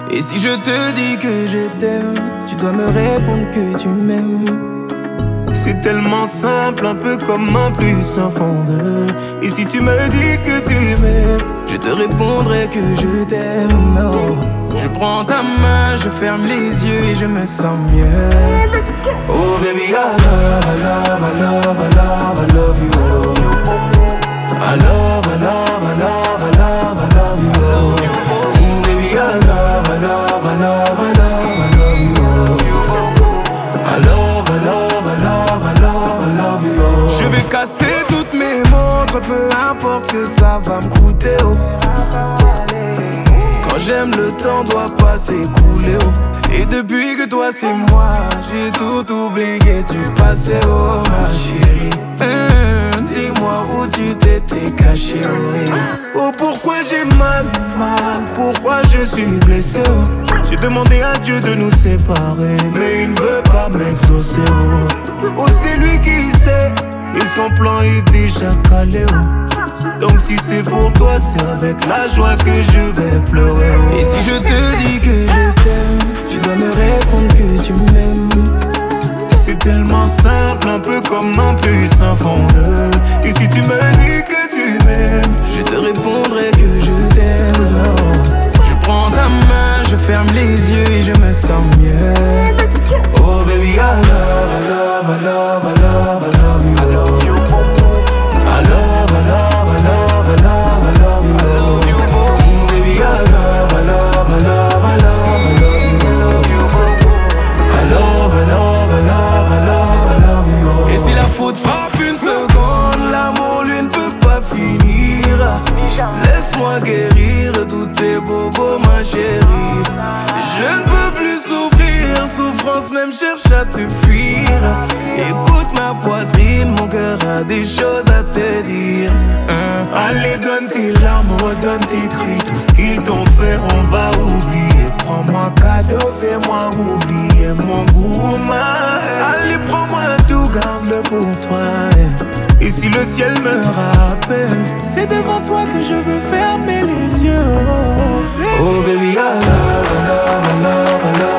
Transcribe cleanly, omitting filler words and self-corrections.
Et si je te dis que je t'aime, tu dois me répondre que tu m'aimes. C'est tellement simple, un peu comme un plus un fond de. Et si tu me dis que tu m'aimes, je te répondrai que je t'aime. Non, je prends ta main, je ferme les yeux et je me sens mieux. Oh baby, I love, I love, I love, I love, I love you. I love, I love, I love, I love, I love you. Baby, I love, I love, I love, I love, I love you. I love, I love, I love, I love, I love you. Je vais casser toutes mes montres, peu importe ce que ça va me coûter. Oh. Quand j'aime, le temps doit pas s'écouler. Oh. Et depuis que toi c'est moi, j'ai tout oublié, tu passais, oh ma chérie. Dis-moi où tu t'étais caché, oh. Oh pourquoi j'ai mal, pourquoi je suis blessé, oh. J'ai demandé à Dieu de nous séparer, mais il ne veut pas m'exaucer, oh. Oh c'est lui qui sait, et son plan est déjà calé, oh. Donc si c'est pour toi, c'est avec la joie que je vais pleurer, oh. Et si je te dis que je t'aime, tu dois me répondre que tu m'aimes. C'est tellement simple, un peu comme un plus un fond de. Et si tu me dis que tu m'aimes, je te répondrai que je t'aime. Je prends ta main, je ferme les yeux et je me sens mieux. Oh baby, I love, I love, I love, I love, I love you. I love you. I love, I love, I love, I love, I love you. I love you. Baby, I love, I love, I love, I love, I love you. I love, I love, I love, I love, I love you. Et si la faute frappe une seconde, l'amour lui ne peut pas finir. Laisse-moi guérir tous tes bobos, ma chérie. Je ne peux plus souffrir, souffrance même cherche à te fuir. Écoute ma poitrine, mon cœur a des choses à te dire. Allez donne tes larmes, redonne tes cris. Tout ce qu'ils t'ont fait on va oublier. Prends-moi cadeau, fais-moi oublier mon goût, allez prends-moi tout, garde-le pour toi. Et si le ciel me rappelle, c'est devant toi que je veux fermer les yeux. Oh baby, I love, I love, I love, I love.